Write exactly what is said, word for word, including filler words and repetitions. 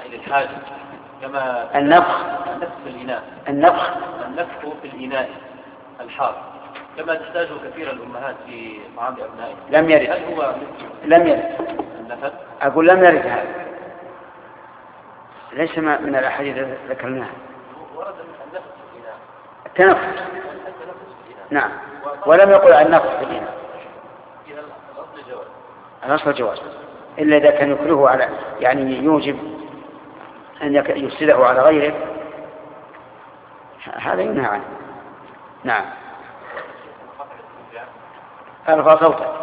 الإناء للحاجة كما النفخ النفخ في الإناء النفخ النفخ في الإناء الحار كما تحتاجه كثير الأمهات في طعام أبنائهم. لم يرد. هل هو لم يرد. النفخ؟ أقول لم يرد هذا، ليس من الأحاديث التي ذكرناها. ورد النفخ في الإناء التنفس. نعم، ولم يقل عن النفخ في الإناء. الأصل جواز. الأصل جواز إلا إذا كان يكره على يعني يوجب أن يفسده على غيره، هذا ينهى عنه. نعم. أرفع صوتك.